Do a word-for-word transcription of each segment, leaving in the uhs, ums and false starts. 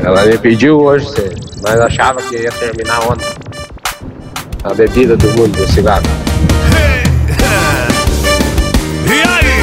Ela me pediu hoje, mas achava que ia terminar ontem. A bebida do mundo, do cigarro. E aí?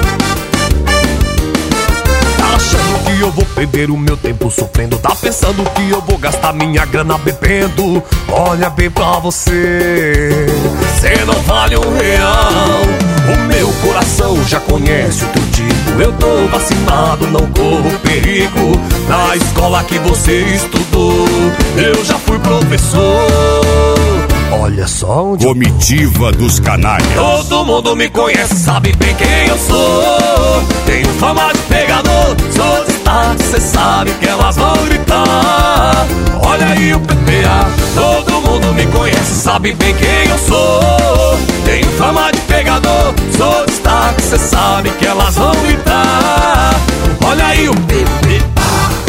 Tá achando que eu vou perder o meu tempo sofrendo? Tá pensando que eu vou gastar minha grana bebendo? Olha bem pra você, cê não vale um real. O meu coração já conhece o teu tipo. Eu tô vacinado, não corro perigo. Na escola que você estudou, eu já fui professor. Olha só onde Comitiva dos Canalhas. Todo mundo me conhece, sabe bem quem eu sou. Tenho fama de pegador, sou destaque, cê sabe que elas vão gritar. Olha aí o P P A, todo mundo me conhece, sabe bem quem eu sou. Tenho fama de pegador, sou destaque, cê sabe que elas vão gritar. Olha aí o P P A.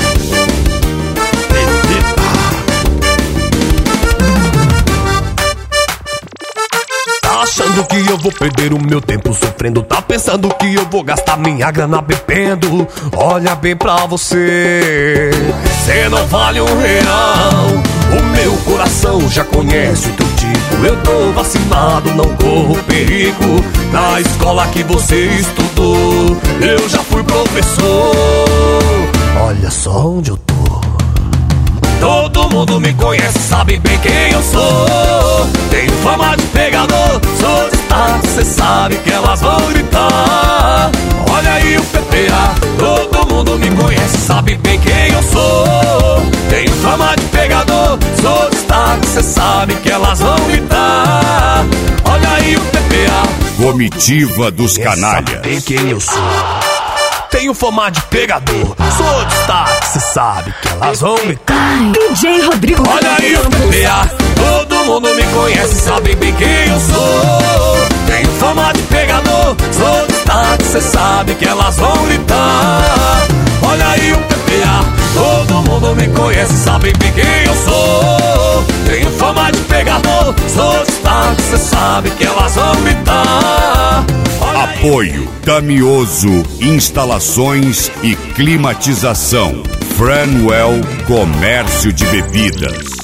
Achando que eu vou perder o meu tempo sofrendo? Tá pensando que eu vou gastar minha grana bebendo? Olha bem pra você, cê não vale um real. O meu coração já conhece o teu tipo. Eu tô vacinado, não corro perigo. Na escola que você estudou, eu já fui professor. Olha só onde eu tô. Todo mundo me conhece, sabe bem quem eu sou. Tenho fama de pegador, sou destaque, cê sabe que elas vão gritar. Olha aí o P P A, todo mundo me conhece, sabe bem quem eu sou. Tenho fama de pegador, sou destaque, cê sabe que elas vão gritar. Olha aí o P P A. Comitiva dos Canalhas. Sabe bem quem eu sou. Tenho fama de pegador, sou destaque, cê sabe que elas vão gritar. D J Rodrigo. Olha aí o P P A, todo mundo me conhece, sabe bem quem eu sou. Tenho fama de pegador, sou destaque, cê sabe que elas vão gritar. Olha aí o P P A, todo mundo me conhece, sabe bem quem eu sou. Tenho fama de pegador, sou destaque, cê sabe que elas vão gritar. Apoio Damioso Instalações e Climatização. Franwell Comércio de Bebidas.